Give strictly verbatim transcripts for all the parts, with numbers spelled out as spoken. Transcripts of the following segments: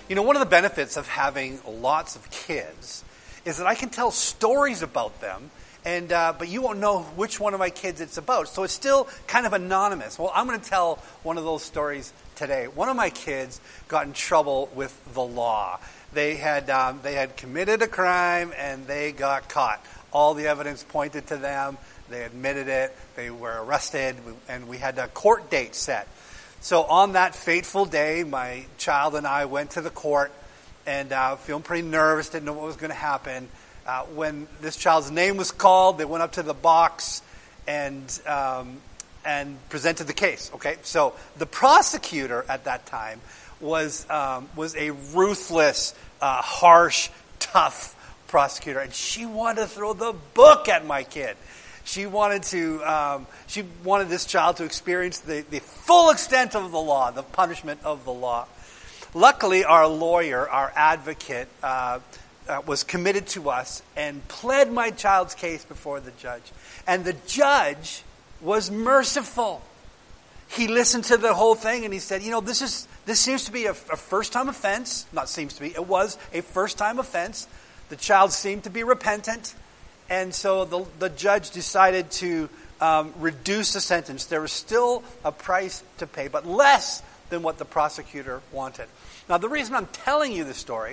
You know, one of the benefits of having lots of kids is that I can tell stories about them, and uh, but you won't know which one of my kids it's about. So it's still kind of anonymous. Well, I'm going to tell one of those stories today. One of my kids got in trouble with the law. They had um, they had committed a crime, and they got caught. All the evidence pointed to them. They admitted it. They were arrested, and we had a court date set. So on that fateful day, my child and I went to the court, and uh, feeling pretty nervous, didn't know what was going to happen. Uh, when this child's name was called, they went up to the box and um, and presented the case. Okay, so the prosecutor at that time was um, was a ruthless, uh, harsh, tough prosecutor, and she wanted to throw the book at my kid. She wanted to. Um, she wanted this child to experience the, the full extent of the law, the punishment of the law. Luckily, our lawyer, our advocate, uh, uh, was committed to us and pled my child's case before the judge. And the judge was merciful. He listened to the whole thing and he said, "You know, this is this seems to be a, a first-time offense. Not seems to be. It was a first-time offense. The child seemed to be repentant." And so the, the judge decided to um, reduce the sentence. There was still a price to pay, but less than what the prosecutor wanted. Now, the reason I'm telling you this story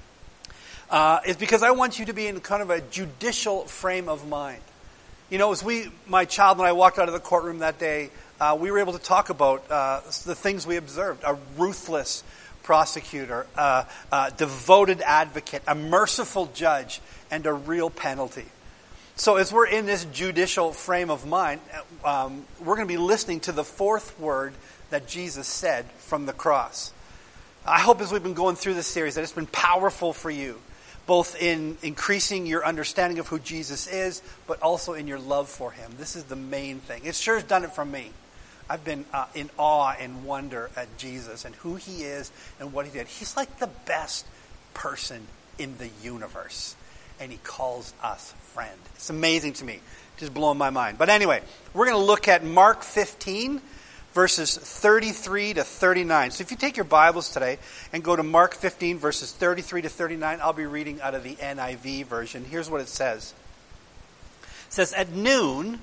uh, is because I want you to be in kind of a judicial frame of mind. You know, as we, my child and I walked out of the courtroom that day, uh, we were able to talk about uh, the things we observed. A ruthless prosecutor, uh, a devoted advocate, a merciful judge, and a real penalty. So as we're in this judicial frame of mind, um, we're going to be listening to the fourth word that Jesus said from the cross. I hope as we've been going through this series that it's been powerful for you, both in increasing your understanding of who Jesus is, but also in your love for him. This is the main thing. It sure has done it for me. I've been uh, in awe and wonder at Jesus and who he is and what he did. He's like the best person in the universe. And he calls us friend. It's amazing to me. Just blowing my mind. But anyway, we're going to look at Mark fifteen, verses thirty-three to thirty-nine. So if you take your Bibles today and go to Mark fifteen, verses thirty-three to thirty-nine, I'll be reading out of the N I V version. Here's what it says. It says, at noon,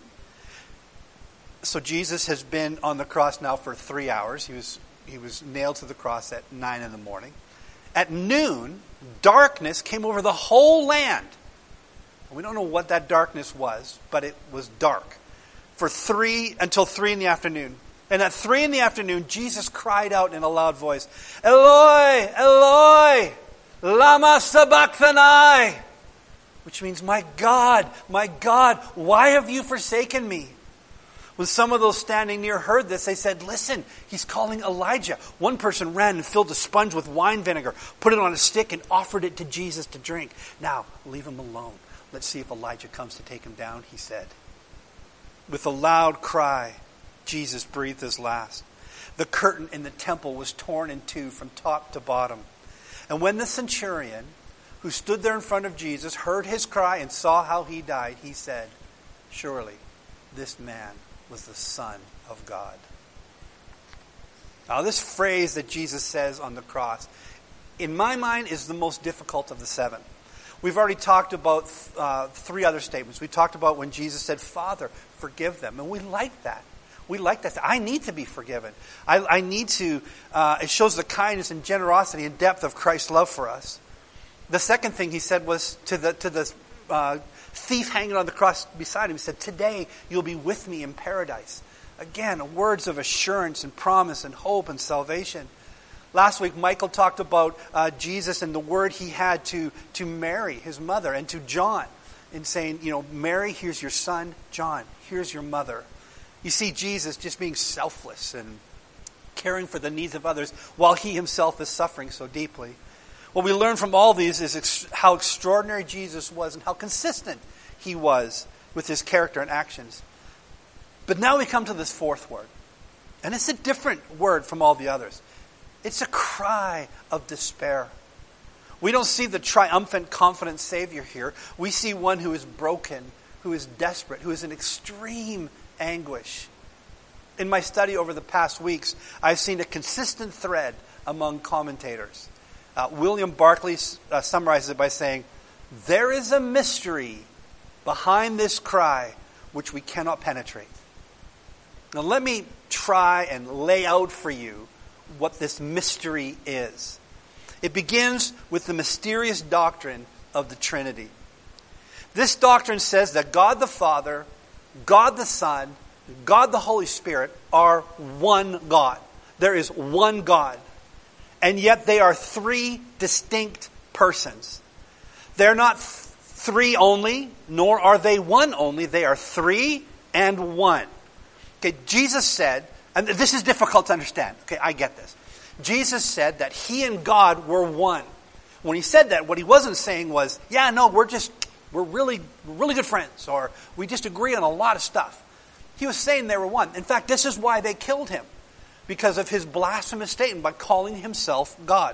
so Jesus has been on the cross now for three hours. He was, he was nailed to the cross at nine in the morning. At noon, darkness came over the whole land. We don't know what that darkness was, but it was dark. For three, until three in the afternoon. And at three in the afternoon, Jesus cried out in a loud voice, Eloi, Eloi, lama sabachthani, which means, my God, my God, why have you forsaken me? When some of those standing near heard this, they said, listen, he's calling Elijah. One person ran and filled a sponge with wine vinegar, put it on a stick, and offered it to Jesus to drink. Now, leave him alone. Let's see if Elijah comes to take him down, he said. With a loud cry, Jesus breathed his last. The curtain in the temple was torn in two from top to bottom. And when the centurion, who stood there in front of Jesus, heard his cry and saw how he died, he said, surely this man was the Son of God. Now, this phrase that Jesus says on the cross, in my mind, is the most difficult of the seven. We've already talked about uh, three other statements. We talked about when Jesus said, Father, forgive them. And we like that. We like that. I need to be forgiven. I, I need to, uh, it shows the kindness and generosity and depth of Christ's love for us. The second thing he said was to the, to the uh, thief hanging on the cross beside him. He said, today you'll be with me in paradise. Again, words of assurance and promise and hope and salvation. Last week, Michael talked about uh, Jesus and the word he had to, to Mary, his mother, and to John, in saying, you know, Mary, here's your son. John, here's your mother. You see Jesus just being selfless and caring for the needs of others while he himself is suffering so deeply. What we learn from all these is ex- how extraordinary Jesus was and how consistent he was with his character and actions. But now we come to this fourth word. And it's a different word from all the others. It's a cry of despair. We don't see the triumphant, confident Savior here. We see one who is broken, who is desperate, who is in extreme anguish. In my study over the past weeks, I've seen a consistent thread among commentators. Uh, William Barclay uh, summarizes it by saying, "There is a mystery behind this cry which we cannot penetrate." Now let me try and lay out for you what this mystery is. It begins with the mysterious doctrine of the Trinity. This doctrine says that God the Father, God the Son, God the Holy Spirit are one God. There is one God. And yet they are three distinct persons. They're not th- three only, nor are they one only. They are three and one. Okay, Jesus said, and this is difficult to understand. Okay, I get this. Jesus said that he and God were one. When he said that, what he wasn't saying was, yeah, no, we're just, we're really, we're really good friends, or we just agree on a lot of stuff. He was saying they were one. In fact, this is why they killed him, because of his blasphemous statement by calling himself God.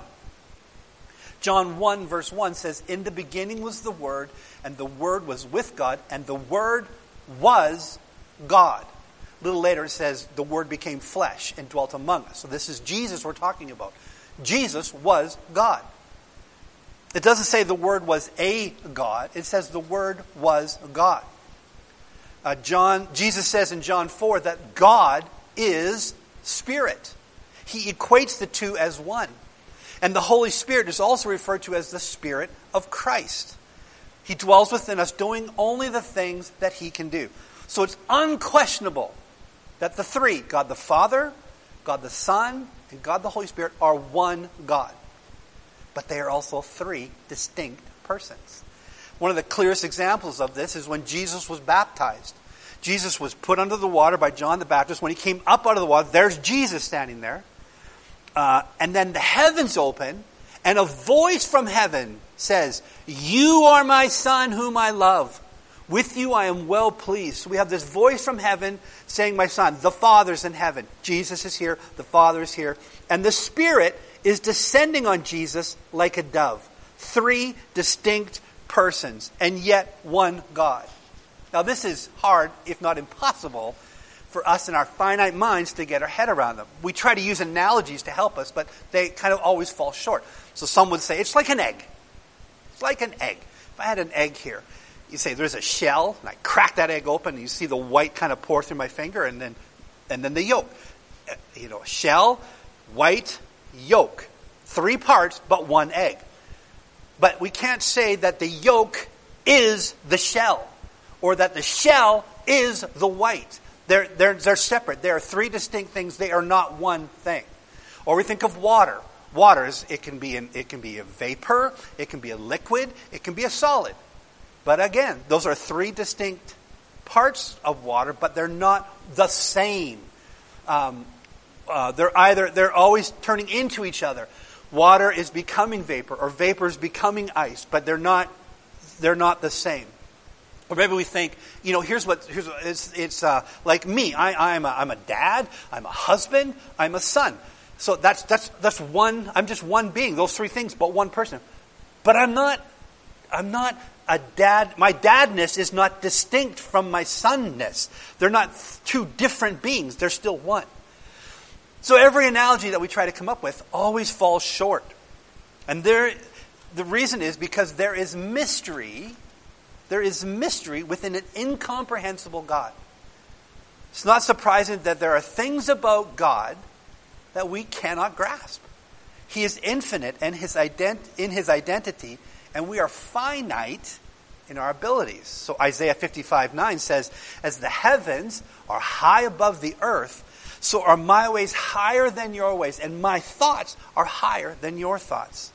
John one verse one says, "In the beginning was the Word, and the Word was with God, and the Word was God." A little later it says, "The Word became flesh and dwelt among us." So this is Jesus we're talking about. Jesus was God. It doesn't say the Word was a God. It says the Word was God. Uh, John, Jesus says in John four that God is Spirit. He equates the two as one. And the Holy Spirit is also referred to as the Spirit of Christ. He dwells within us doing only the things that He can do. So it's unquestionable that the three, God the Father, God the Son, and God the Holy Spirit, are one God. But they are also three distinct persons. One of the clearest examples of this is when Jesus was baptized. Jesus was put under the water by John the Baptist. When he came up out of the water, there's Jesus standing there. Uh, and then the heavens open, and a voice from heaven says, "You are my Son whom I love. With you I am well pleased." So we have this voice from heaven saying, "My Son." The Father's in heaven. Jesus is here. The Father is here. And the Spirit is descending on Jesus like a dove. Three distinct persons, and yet one God. Now this is hard, if not impossible, for us in our finite minds to get our head around them. We try to use analogies to help us, but they kind of always fall short. So some would say, it's like an egg. It's like an egg. If I had an egg here, you say there's a shell, and I crack that egg open, and you see the white kind of pour through my finger, and then and then the yolk. You know, shell, white, yolk. Three parts, but one egg. But we can't say that the yolk is the shell, or that the shell is the white. They're, they're, they're separate. They are three distinct things. They are not one thing. Or we think of water. Water, is, it can be an, it can be a vapor, it can be a liquid, it can be a solid. But again, those are three distinct parts of water, but they're not the same. Um, uh, they're either they're always turning into each other. Water is becoming vapor, or vapor is becoming ice, but they're not they're not the same. Or maybe we think, you know, here's what here's what, it's it's uh, like me. I I'm a, I'm a dad. I'm a husband. I'm a son. So that's that's that's one. I'm just one being. Those three things, but one person. But I'm not. I'm not a dad. My dadness is not distinct from my sonness. They're not two different beings. They're still one. So every analogy that we try to come up with always falls short. And there, the reason is because there is mystery. There is mystery within an incomprehensible God. It's not surprising that there are things about God that we cannot grasp. He is infinite in his, ident- in his identity, and we are finite in our abilities. So Isaiah fifty-five nine says, "As the heavens are high above the earth, so are my ways higher than your ways, and my thoughts are higher than your thoughts."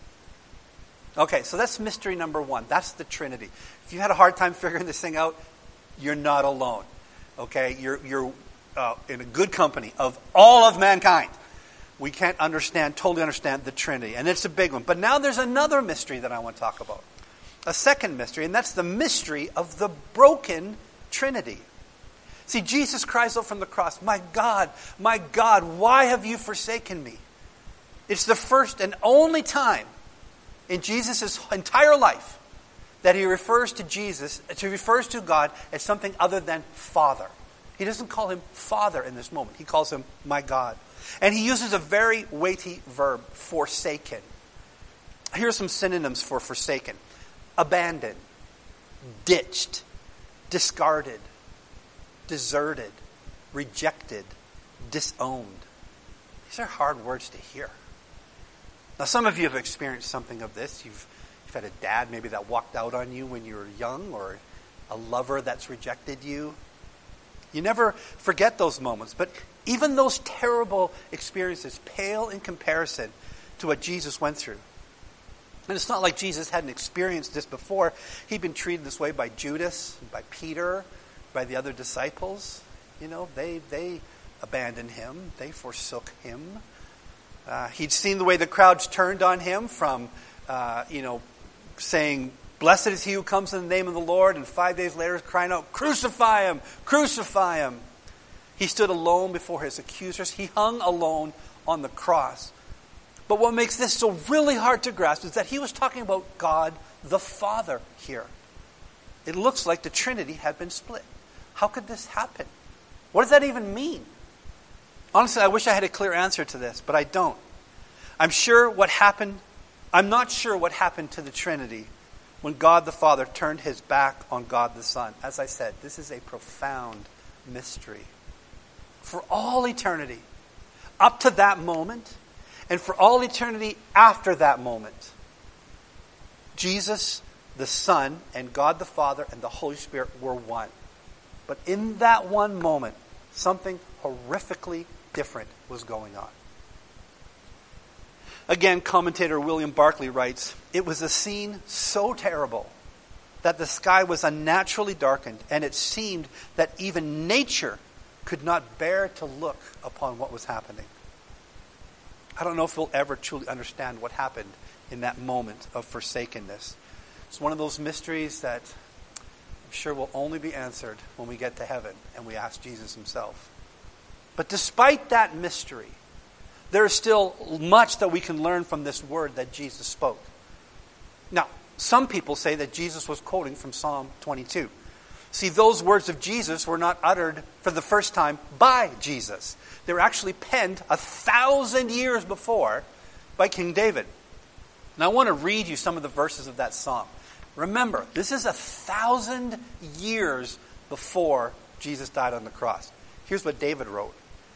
Okay, so that's mystery number one. That's the Trinity. If you had a hard time figuring this thing out, you're not alone. Okay, you're you're uh, in a good company of all of mankind. We can't understand, totally understand the Trinity, and it's a big one. But now there's another mystery that I want to talk about. A second mystery, and that's the mystery of the broken Trinity. See, Jesus cries out from the cross, "My God, my God, why have you forsaken me?" It's the first and only time in Jesus' entire life that he refers to Jesus, he refers to God as something other than Father. He doesn't call him Father in this moment. He calls him my God. And he uses a very weighty verb, forsaken. Here are some synonyms for forsaken. Abandoned, ditched, discarded, deserted, rejected, disowned. These are hard words to hear. Now, some of you have experienced something of this. You've, you've had a dad maybe that walked out on you when you were young, or a lover that's rejected you. You never forget those moments. But even those terrible experiences pale in comparison to what Jesus went through. And it's not like Jesus hadn't experienced this before. He'd been treated this way by Judas, by Peter, by the other disciples. You know, they they abandoned him. They forsook him. Uh, he'd seen the way the crowds turned on him from, uh, you know, saying, "Blessed is he who comes in the name of the Lord," and five days later crying out, "Crucify him! Crucify him!" He stood alone before his accusers. He hung alone on the cross. But what makes this so really hard to grasp is that he was talking about God the Father here. It looks like the Trinity had been split. How could this happen? What does that even mean? Honestly, I wish I had a clear answer to this, but I don't. I'm sure what happened, I'm not sure what happened to the Trinity when God the Father turned his back on God the Son. As I said, this is a profound mystery. For all eternity, up to that moment, and for all eternity after that moment, Jesus, the Son, and God the Father, and the Holy Spirit were one. But in that one moment, something horrifically different was going on. Again, commentator William Barclay writes, "It was a scene so terrible that the sky was unnaturally darkened, and it seemed that even nature could not bear to look upon what was happening." I don't know if we'll ever truly understand what happened in that moment of forsakenness. It's one of those mysteries that I'm sure will only be answered when we get to heaven and we ask Jesus himself. But despite that mystery, there is still much that we can learn from this word that Jesus spoke. Now, some people say that Jesus was quoting from Psalm twenty-two. See, those words of Jesus were not uttered for the first time by Jesus. They were actually penned a thousand years before by King David. Now, I want to read you some of the verses of that psalm. Remember, this is a thousand years before Jesus died on the cross. Here's what David wrote.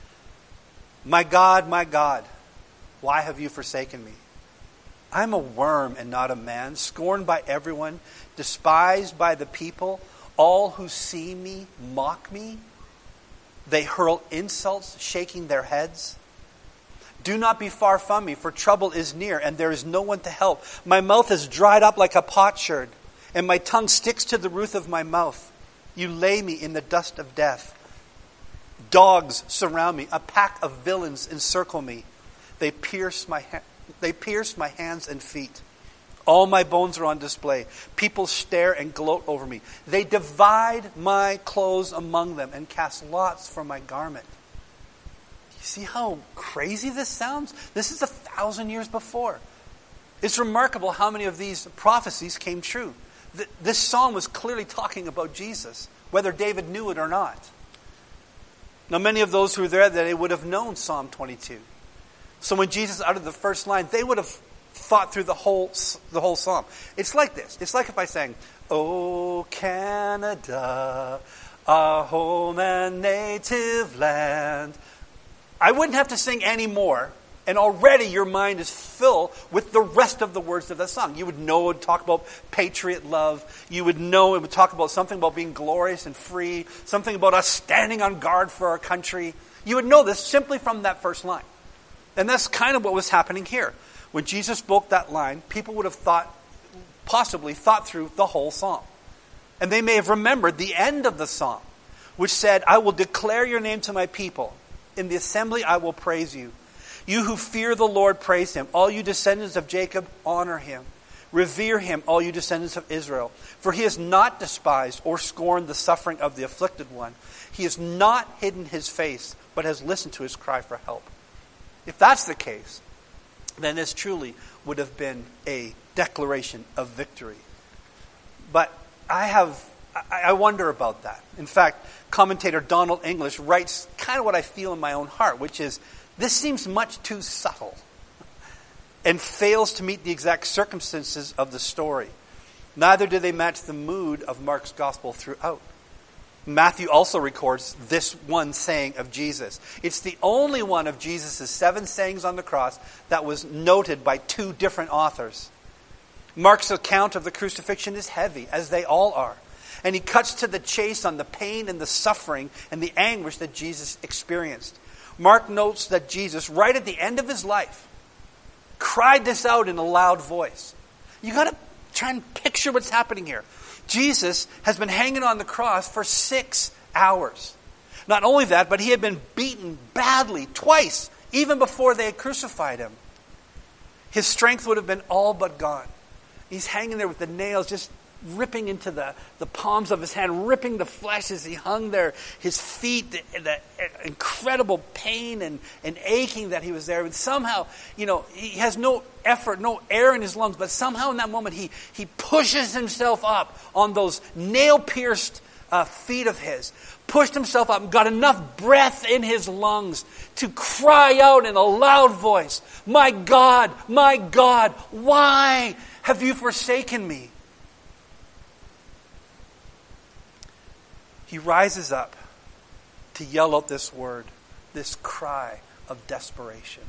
"My God, my God, why have you forsaken me? I am a worm and not a man, scorned by everyone, despised by the people. All who see me mock me. They hurl insults, shaking their heads. Do not be far from me, for trouble is near, and there is no one to help. My mouth is dried up like a potsherd, and my tongue sticks to the roof of my mouth. You lay me in the dust of death. Dogs surround me. A pack of villains encircle me. They pierce my ha- they pierce my hands and feet. All my bones are on display. People stare and gloat over me. They divide my clothes among them and cast lots for my garment." You see how crazy this sounds? This is a thousand years before. It's remarkable how many of these prophecies came true. This psalm was clearly talking about Jesus, whether David knew it or not. Now, many of those who were there, they would have known Psalm twenty-two. So when Jesus uttered the first line, they would have thought through the whole the whole psalm. It's like this. It's like if I sang, "Oh, Canada, our home and native land." I wouldn't have to sing any more, and already your mind is filled with the rest of the words of the song. You would know it would talk about patriot love. You would know it would talk about something about being glorious and free, something about us standing on guard for our country. You would know this simply from that first line. And that's kind of what was happening here. When Jesus spoke that line, people would have thought, possibly thought through the whole psalm. And they may have remembered the end of the psalm, which said, "I will declare your name to my people. In the assembly I will praise you. You who fear the Lord, praise him. All you descendants of Jacob, honor him. Revere him, all you descendants of Israel. For he has not despised or scorned the suffering of the afflicted one. He has not hidden his face, but has listened to his cry for help." If that's the case, then this truly would have been a declaration of victory. But I have, I wonder about that. In fact, commentator Donald English writes kind of what I feel in my own heart, which is, this seems much too subtle. and fails to meet the exact circumstances of the story. Neither do they match the mood of Mark's gospel throughout. Matthew also records this one saying of Jesus. It's the only one of Jesus' seven sayings on the cross that was noted by two different authors. Mark's account of the crucifixion is heavy, as they all are. And he cuts to the chase on the pain and the suffering and the anguish that Jesus experienced. Mark notes that Jesus, right at the end of his life, cried this out in a loud voice. You got to try and picture what's happening here. Jesus has been hanging on the cross for six hours. Not only that, but he had been beaten badly twice, even before they had crucified him. His strength would have been all but gone. He's hanging there with the nails just ripping into the, the palms of his hand, ripping the flesh as he hung there. His feet, the, the incredible pain and, and aching that he was there. And somehow, you know, he has no effort, no air in his lungs, but somehow in that moment he, he pushes himself up on those nail-pierced uh, feet of his, pushed himself up and got enough breath in his lungs to cry out in a loud voice, "My God, my God, why have you forsaken me?" He rises up to yell out this word, this cry of desperation.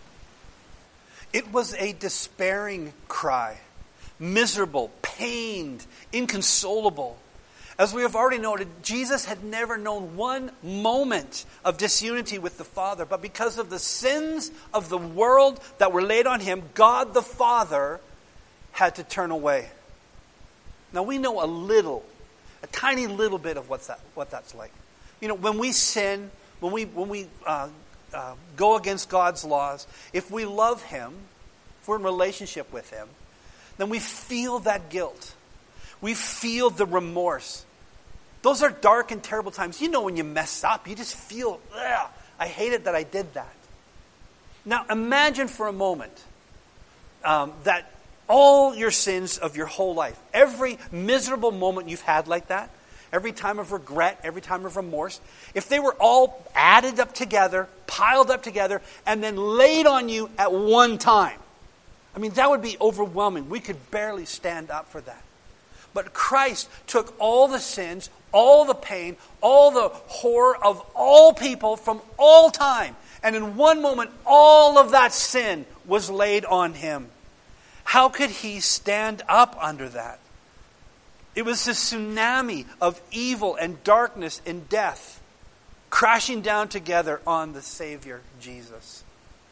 It was a despairing cry, miserable, pained, inconsolable. As we have already noted, Jesus had never known one moment of disunity with the Father, but because of the sins of the world that were laid on him, God the Father had to turn away. Now we know a little A tiny little bit of what's that, what that's like. You know, when we sin, when we when we uh, uh, go against God's laws, if we love him, if we're in relationship with him, then we feel that guilt. We feel the remorse. Those are dark and terrible times. You know, when you mess up, you just feel, ugh, I hate it that I did that. Now, imagine for a moment um, that all your sins of your whole life, every miserable moment you've had like that, every time of regret, every time of remorse, if they were all added up together, piled up together, and then laid on you at one time, I mean, that would be overwhelming. We could barely stand up for that. But Christ took all the sins, all the pain, all the horror of all people from all time, and in one moment, all of that sin was laid on him. How could he stand up under that? It was a tsunami of evil and darkness and death crashing down together on the Savior, Jesus.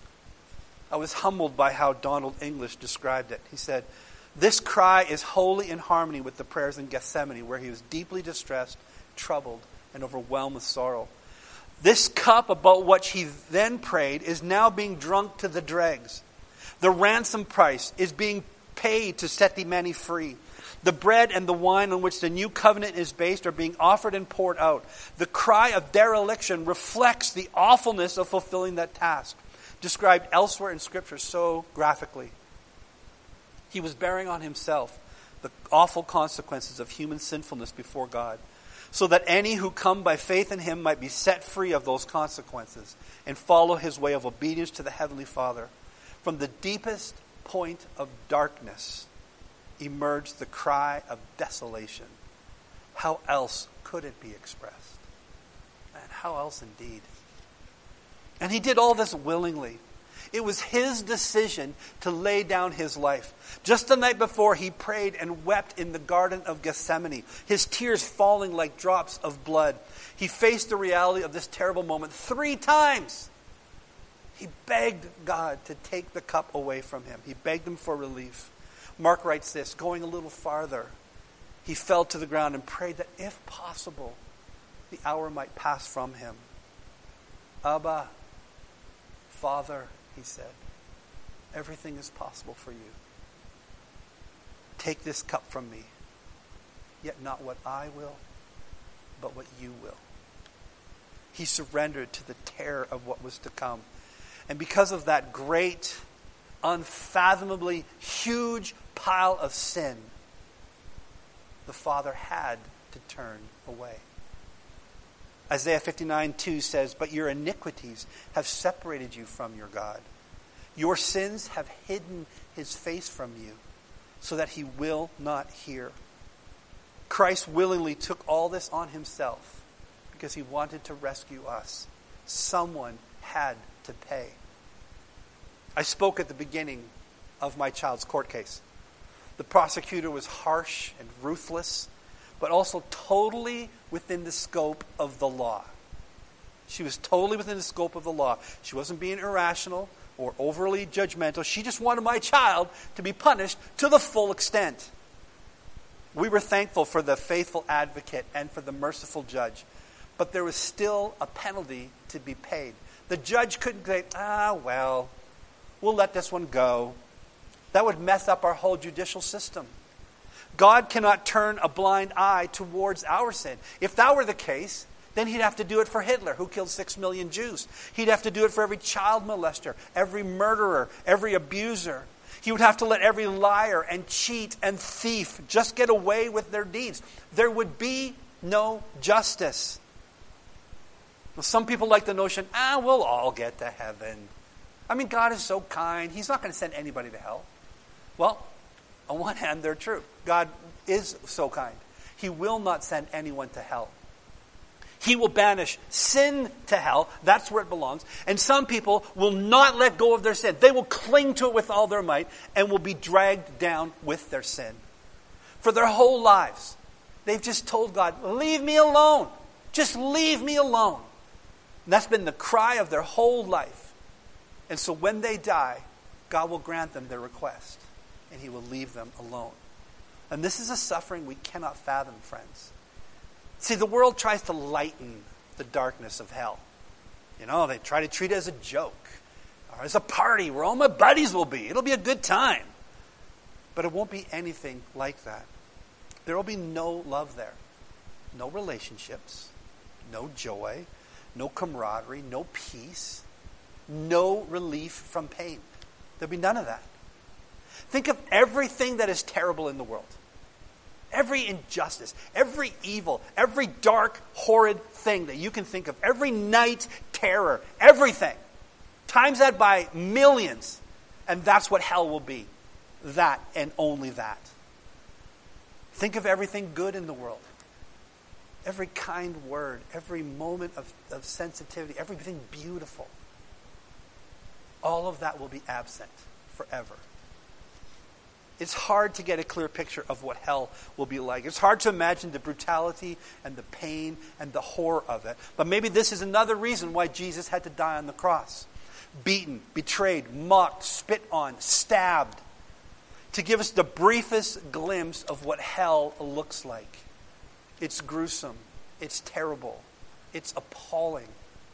I was humbled by how Donald English described it. He said, "This cry is wholly in harmony with the prayers in Gethsemane, where he was deeply distressed, troubled, and overwhelmed with sorrow. This cup about which he then prayed is now being drunk to the dregs. The ransom price is being paid to set the many free. The bread and the wine on which the new covenant is based are being offered and poured out. The cry of dereliction reflects the awfulness of fulfilling that task, described elsewhere in Scripture so graphically. He was bearing on himself the awful consequences of human sinfulness before God, so that any who come by faith in him might be set free of those consequences and follow his way of obedience to the Heavenly Father. From the deepest point of darkness emerged the cry of desolation. How else could it be expressed? And how else indeed? And he did all this willingly. It was his decision to lay down his life. Just the night before, he prayed and wept in the Garden of Gethsemane, his tears falling like drops of blood. He faced the reality of this terrible moment three times. He begged God to take the cup away from him. He begged him for relief. Mark writes this, going a little farther, he fell to the ground and prayed that if possible, the hour might pass from him. Abba, Father, he said, everything is possible for you. Take this cup from me, yet not what I will, but what you will. He surrendered to the terror of what was to come. And because of that great, unfathomably huge pile of sin, the Father had to turn away. Isaiah fifty-nine two says, "But your iniquities have separated you from your God. Your sins have hidden his face from you so that he will not hear. Christ willingly took all this on himself because he wanted to rescue us. Someone had to pay. I spoke at the beginning of my child's court case. The prosecutor was harsh and ruthless, but also totally within the scope of the law. She was totally within the scope of the law. She wasn't being irrational or overly judgmental. She just wanted my child to be punished to the full extent. We were thankful for the faithful advocate and for the merciful judge, but there was still a penalty to be paid. The judge couldn't say, ah, well, we'll let this one go. That would mess up our whole judicial system. God cannot turn a blind eye towards our sin. If that were the case, then he'd have to do it for Hitler, who killed six million Jews. He'd have to do it for every child molester, every murderer, every abuser. He would have to let every liar and cheat and thief just get away with their deeds. There would be no justice. Well, some people like the notion, ah, we'll all get to heaven. I mean, God is so kind. He's not going to send anybody to hell. Well, on one hand, they're true. God is so kind. He will not send anyone to hell. He will banish sin to hell. That's where it belongs. And some people will not let go of their sin. They will cling to it with all their might and will be dragged down with their sin. For their whole lives, they've just told God, leave me alone. Just leave me alone. And that's been the cry of their whole life. And so when they die, God will grant them their request. And he will leave them alone. And this is a suffering we cannot fathom, friends. See, the world tries to lighten the darkness of hell. You know, they try to treat it as a joke. Or as a party where all my buddies will be. It'll be a good time. But it won't be anything like that. There will be no love there. No relationships. No joy. No camaraderie. No peace. No relief from pain. There'll be none of that. Think of everything that is terrible in the world. Every injustice, every evil, every dark, horrid thing that you can think of, every night terror, everything. Times that by millions. And that's what hell will be. That and only that. Think of everything good in the world. Every kind word, every moment of, of sensitivity, everything beautiful. All of that will be absent forever. It's hard to get a clear picture of what hell will be like. It's hard to imagine the brutality and the pain and the horror of it. But maybe this is another reason why Jesus had to die on the cross. Beaten, betrayed, mocked, spit on, stabbed. To give us the briefest glimpse of what hell looks like. It's gruesome. It's terrible. It's appalling.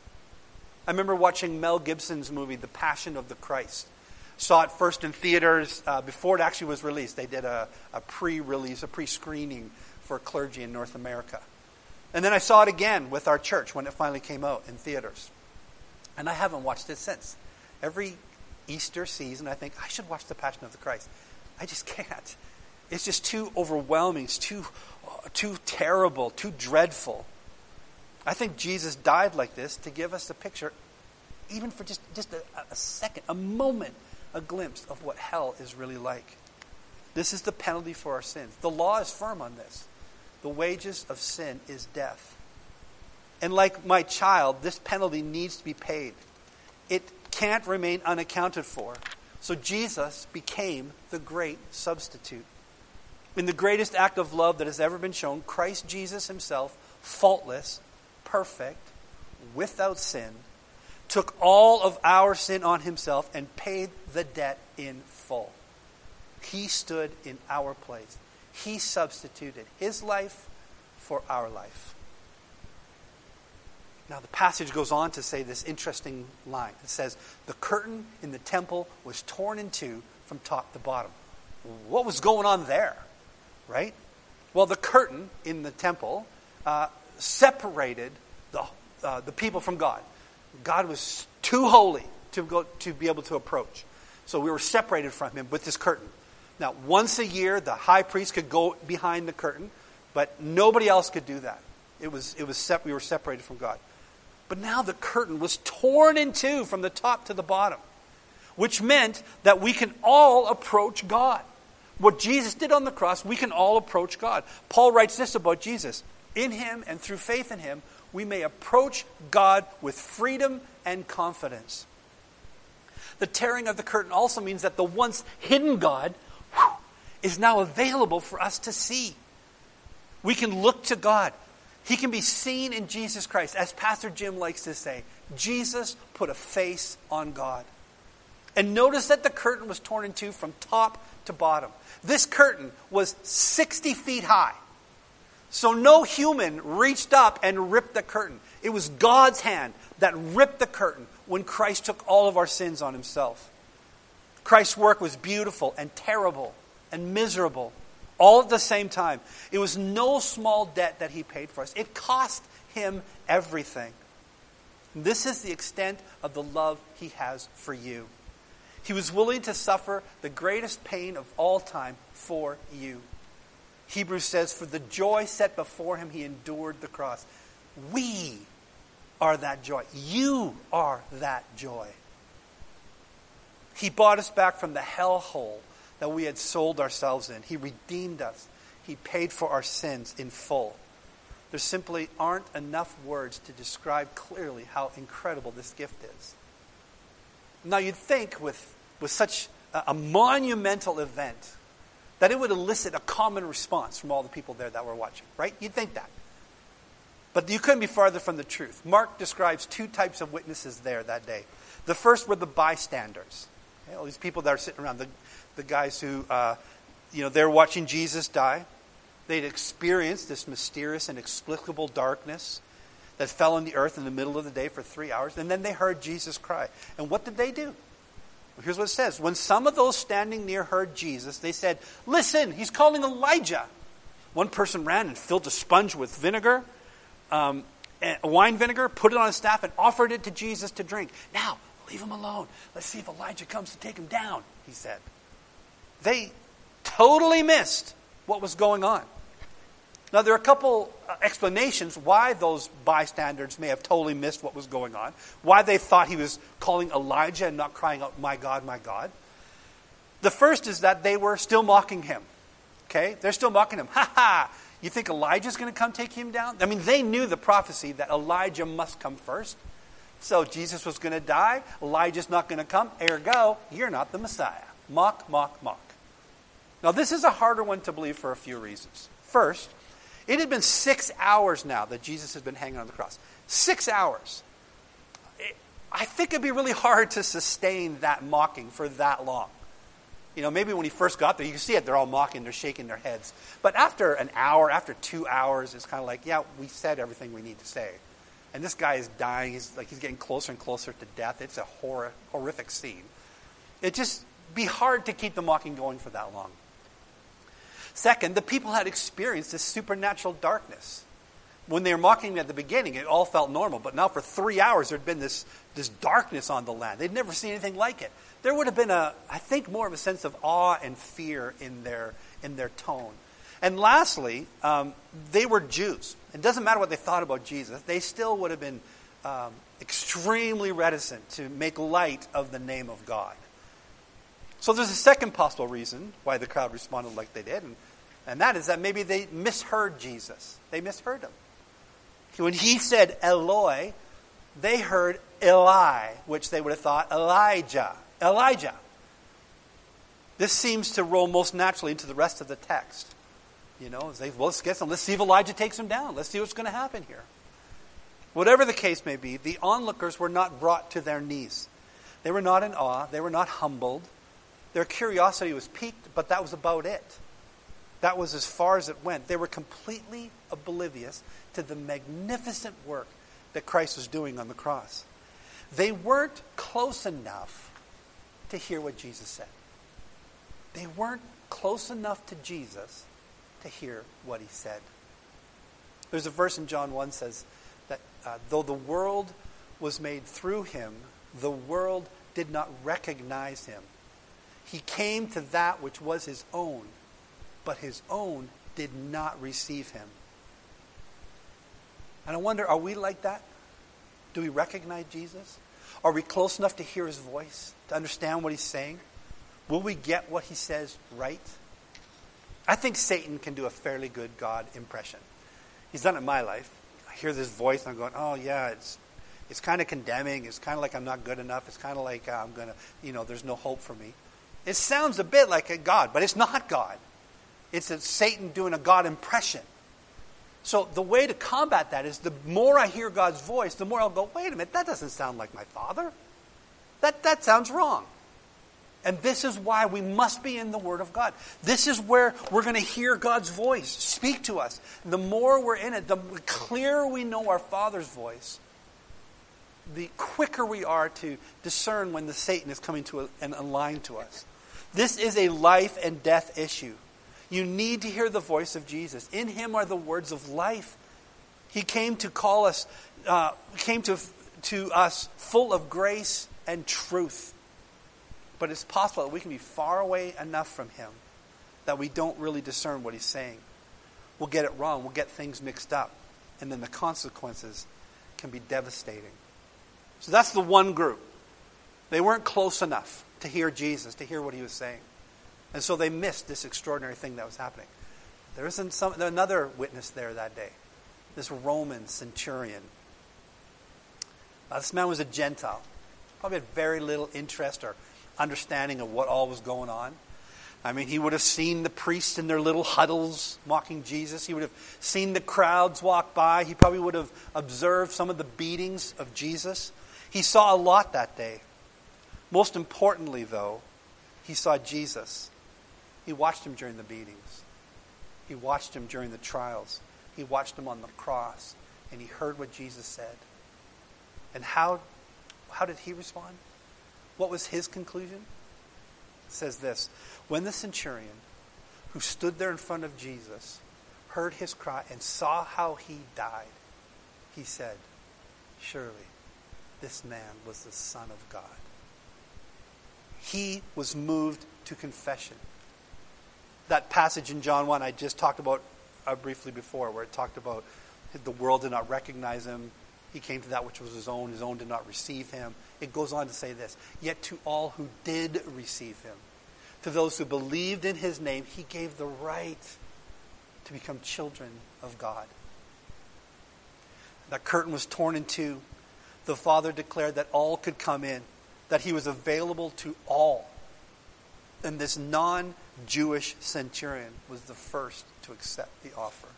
I remember watching Mel Gibson's movie, The Passion of the Christ. Saw it first in theaters uh, before it actually was released. They did a, a pre-release, a pre-screening for clergy in North America. And then I saw it again with our church when it finally came out in theaters. And I haven't watched it since. Every Easter season I think, I should watch The Passion of the Christ. I just can't. It's just too overwhelming. It's too, too terrible, too dreadful. I think Jesus died like this to give us a picture, even for just, just a, a second, a moment, a glimpse of what hell is really like. This is the penalty for our sins. The law is firm on this. The wages of sin is death. And like my child, this penalty needs to be paid. It can't remain unaccounted for. So Jesus became the great substitute. In the greatest act of love that has ever been shown, Christ Jesus himself, faultless, perfect, without sin, took all of our sin on himself and paid the debt in full. He stood in our place. He substituted his life for our life. Now the passage goes on to say this interesting line. It says, the curtain in the temple was torn in two from top to bottom. What was going on there? Right? Well, the curtain in the temple uh, separated the, uh, the people from God. God was too holy to go to be able to approach. So we were separated from him with this curtain. Now, once a year, the high priest could go behind the curtain, but nobody else could do that. It was it was sep- we were separated from God. But now the curtain was torn in two from the top to the bottom. which meant that we can all approach God. What Jesus did on the cross, we can all approach God. Paul writes this about Jesus. In him and through faith in him, we may approach God with freedom and confidence. The tearing of the curtain also means that the once hidden God whew, is now available for us to see. We can look to God. He can be seen in Jesus Christ. As Pastor Jim likes to say, Jesus put a face on God. And notice that the curtain was torn in two from top to bottom. This curtain was sixty feet high. So no human reached up and ripped the curtain. It was God's hand that ripped the curtain when Christ took all of our sins on himself. Christ's work was beautiful and terrible and miserable all at the same time. It was no small debt that he paid for us. It cost him everything. This is the extent of the love he has for you. He was willing to suffer the greatest pain of all time for you. Hebrews says, for the joy set before him, he endured the cross. We are that joy. You are that joy. He bought us back from the hellhole that we had sold ourselves in. He redeemed us. He paid for our sins in full. There simply aren't enough words to describe clearly how incredible this gift is. Now you'd think with, with such a, a monumental event that it would elicit a common response from all the people there that were watching, right? You'd think that. But you couldn't be farther from the truth. Mark describes two types of witnesses there that day. The first were the bystanders. Okay, all these people that are sitting around, the, the guys who, uh, you know, they're watching Jesus die. They'd experienced this mysterious and inexplicable darkness that fell on the earth in the middle of the day for three hours. And then they heard Jesus cry. And what did they do? Well, here's what it says. When some of those standing near heard Jesus, they said, listen, he's calling Elijah. One person ran and filled a sponge with vinegar, um, wine vinegar, put it on a staff, and offered it to Jesus to drink. Now, leave him alone. Let's see if Elijah comes to take him down, he said. They totally missed what was going on. Now, there are a couple explanations why those bystanders may have totally missed what was going on, why they thought he was calling Elijah and not crying out, my God, my God. The first is that they were still mocking him. Okay? They're still mocking him. Ha ha! You think Elijah's going to come take him down? I mean, they knew the prophecy that Elijah must come first. So Jesus was going to die. Elijah's not going to come. Ergo, you're not the Messiah. Mock, mock, mock. Now, this is a harder one to believe for a few reasons. First, it had been six hours now that Jesus had been hanging on the cross. Six hours. It, I think it'd be really hard to sustain that mocking for that long. You know, maybe when he first got there, you can see it, they're all mocking, they're shaking their heads. But after an hour, after two hours, it's kind of like, yeah, we said everything we need to say. And this guy is dying, he's like he's getting closer and closer to death. It's a horror, horrific scene. It'd just be hard to keep the mocking going for that long. Second, the people had experienced this supernatural darkness. When they were mocking him at the beginning, it all felt normal. But now for three hours, there had been this, this darkness on the land. They'd never seen anything like it. There would have been, a, I think, more of a sense of awe and fear in their, in their tone. And lastly, um, they were Jews. It doesn't matter what they thought about Jesus. They still would have been um, extremely reticent to make light of the name of God. So there's a second possible reason why the crowd responded like they did, and, and that is that maybe they misheard Jesus. They misheard him. When he said Eloi, they heard Eli, which they would have thought Elijah. Elijah. This seems to roll most naturally into the rest of the text. You know, they, well, let's get some. Let's see if Elijah takes him down. Let's see what's going to happen here. Whatever the case may be, the onlookers were not brought to their knees. They were not in awe. They were not humbled. Their curiosity was piqued, but that was about it. That was as far as it went. They were completely oblivious to the magnificent work that Christ was doing on the cross. They weren't close enough to hear what Jesus said. They weren't close enough to Jesus to hear what he said. There's a verse in John one says that uh, though the world was made through him, the world did not recognize him. He came to that which was his own, but his own did not receive him. And I wonder, are we like that? Do we recognize Jesus? Are we close enough to hear his voice, to understand what he's saying? Will we get what he says right? I think Satan can do a fairly good God impression. He's done it in my life. I hear this voice and I'm going, oh yeah, it's it's kind of condemning. It's kind of like I'm not good enough. It's kind of like uh, I'm going to, you know, there's no hope for me. It sounds a bit like a God, but it's not God. It's a Satan doing a God impression. So the way to combat that is the more I hear God's voice, the more I'll go, wait a minute, that doesn't sound like my Father. That, that sounds wrong. And this is why we must be in the Word of God. This is where we're going to hear God's voice speak to us. The more we're in it, the clearer we know our Father's voice, the quicker we are to discern when the Satan is coming to a, and aligned to us. This is a life and death issue. You need to hear the voice of Jesus. In him are the words of life. He came to call us, uh, came to, to us full of grace and truth. But it's possible that we can be far away enough from him that we don't really discern what he's saying. We'll get it wrong. We'll get things mixed up. And then the consequences can be devastating. So that's the one group. They weren't close enough to hear Jesus, to hear what he was saying. And so they missed this extraordinary thing that was happening. There isn't some, another witness there that day. This Roman centurion. Now, this man was a Gentile. Probably had very little interest or understanding of what all was going on. I mean, he would have seen the priests in their little huddles mocking Jesus. He would have seen the crowds walk by. He probably would have observed some of the beatings of Jesus. He saw a lot that day. Most importantly, though, he saw Jesus. He watched him during the beatings. He watched him during the trials. He watched him on the cross. And he heard what Jesus said. And how, how did he respond? What was his conclusion? It says this: when the centurion who stood there in front of Jesus heard his cry and saw how he died, he said, surely this man was the Son of God. He was moved to confession. That passage in John one I just talked about uh, briefly before, where it talked about the world did not recognize him. He came to that which was his own. His own did not receive him. It goes on to say this: yet to all who did receive him, to those who believed in his name, he gave the right to become children of God. That curtain was torn in two. The Father declared that all could come in, that he was available to all. And this non-Jewish centurion was the first to accept the offer.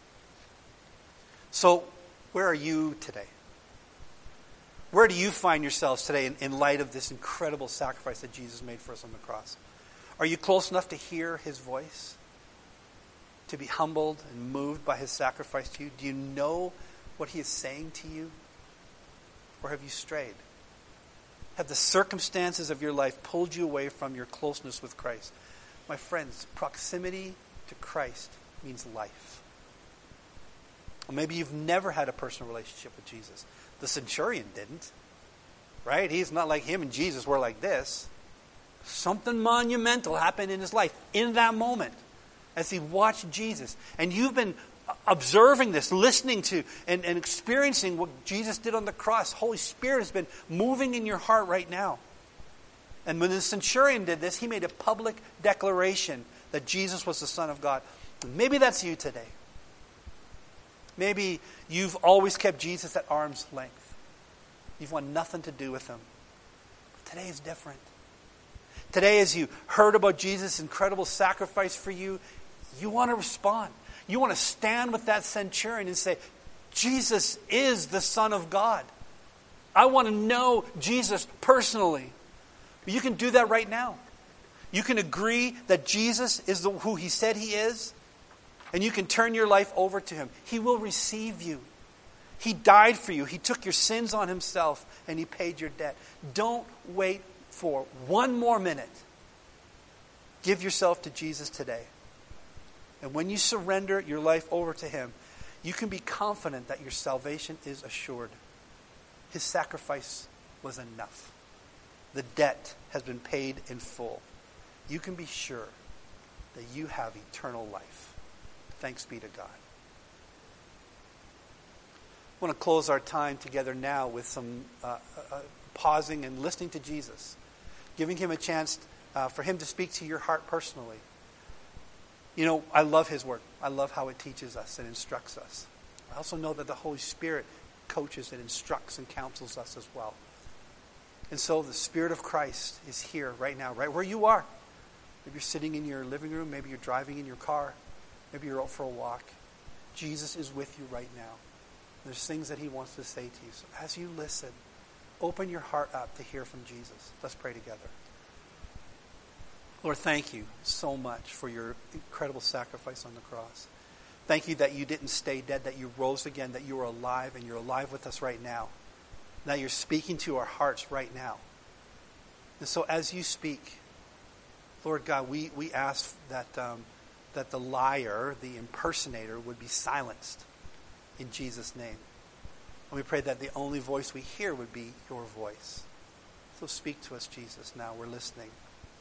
So, where are you today? Where do you find yourselves today in, in light of this incredible sacrifice that Jesus made for us on the cross? Are you close enough to hear his voice? To be humbled and moved by his sacrifice to you? Do you know what he is saying to you? Or have you strayed? Have the circumstances of your life pulled you away from your closeness with Christ? My friends, proximity to Christ means life. Or maybe you've never had a personal relationship with Jesus. The centurion didn't. Right? He's not like him and Jesus were like this. Something monumental happened in his life in that moment as he watched Jesus. And you've been observing this, listening to, and, and experiencing what Jesus did on the cross. Holy Spirit has been moving in your heart right now. And when the centurion did this, he made a public declaration that Jesus was the Son of God. Maybe that's you today. Maybe you've always kept Jesus at arm's length. You've wanted nothing to do with him. But today is different. Today, as you heard about Jesus' incredible sacrifice for you, you want to respond. You want to stand with that centurion and say, Jesus is the Son of God. I want to know Jesus personally. But you can do that right now. You can agree that Jesus is the, who he said he is, and you can turn your life over to him. He will receive you. He died for you. He took your sins on himself, and he paid your debt. Don't wait for one more minute. Give yourself to Jesus today. And when you surrender your life over to him, you can be confident that your salvation is assured. His sacrifice was enough. The debt has been paid in full. You can be sure that you have eternal life. Thanks be to God. I want to close our time together now with some uh, a pausing and listening to Jesus, giving him a chance uh, for him to speak to your heart personally. You know, I love his word. I love how it teaches us and instructs us. I also know that the Holy Spirit coaches and instructs and counsels us as well. And so the Spirit of Christ is here right now, right where you are. Maybe you're sitting in your living room. Maybe you're driving in your car. Maybe you're out for a walk. Jesus is with you right now. There's things that he wants to say to you. So as you listen, open your heart up to hear from Jesus. Let's pray together. Lord, thank you so much for your incredible sacrifice on the cross. Thank you that you didn't stay dead, that you rose again, that you are alive, and you're alive with us right now. That you're speaking to our hearts right now. And so as you speak, Lord God, we, we ask that, um, that the liar, the impersonator, would be silenced in Jesus' name. And we pray that the only voice we hear would be your voice. So speak to us, Jesus, now. We're listening.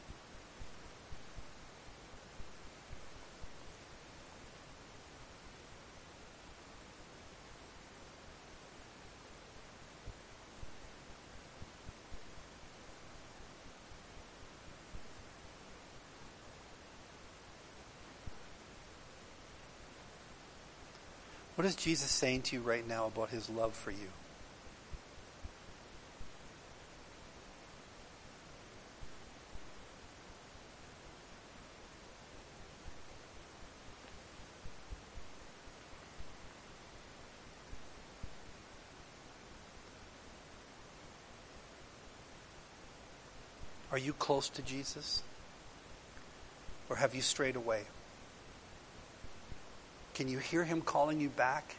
What is Jesus saying to you right now about his love for you? Are you close to Jesus? Or have you strayed away? Can you hear him calling you back?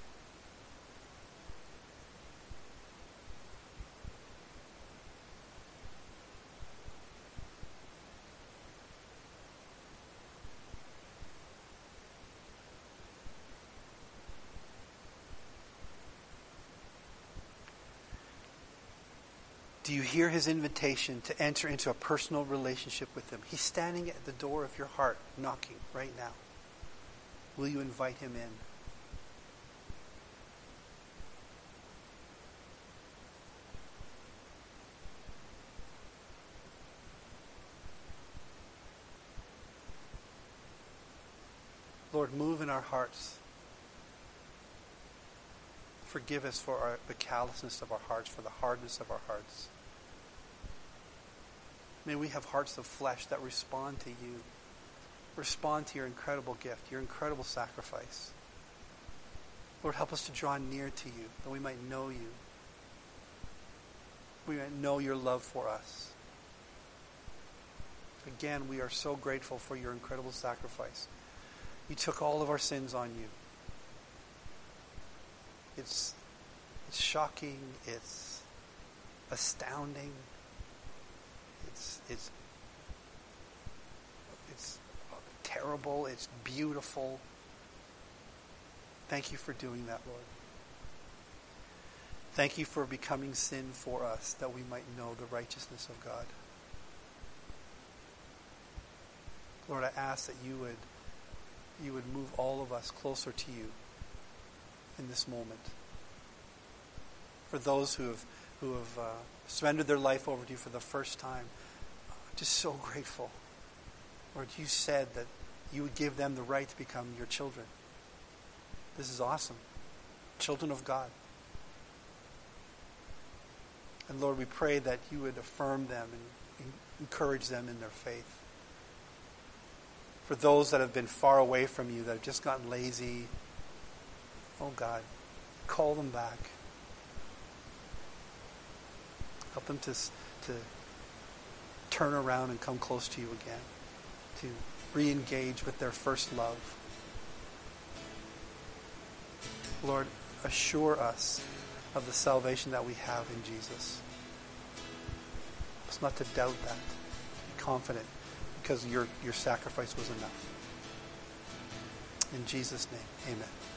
Do you hear his invitation to enter into a personal relationship with him? He's standing at the door of your heart, knocking right now. Will you invite him in? Lord, move in our hearts. Forgive us for our, the callousness of our hearts, for the hardness of our hearts. May we have hearts of flesh that respond to you. Respond to your incredible gift, your incredible sacrifice. Lord, help us to draw near to you, that we might know you. We might know your love for us. Again, we are so grateful for your incredible sacrifice. You took all of our sins on you. It's, it's shocking. It's astounding. It's, it's, it's terrible. It's beautiful. Thank you for doing that, Lord. Thank you for becoming sin for us, that we might know the righteousness of God. Lord, I ask that you would, you would move all of us closer to you in this moment. For those who have, who have uh, surrendered their life over to you for the first time, just so grateful. Lord, you said that you would give them the right to become your children. This is awesome. Children of God. And Lord, we pray that you would affirm them and encourage them in their faith. For those that have been far away from you, that have just gotten lazy, oh God, call them back. Help them to, to turn around and come close to you again, to re-engage with their first love. Lord, assure us of the salvation that we have in Jesus. Help us not to doubt that, to be confident, because your, your sacrifice was enough. In Jesus' name, amen.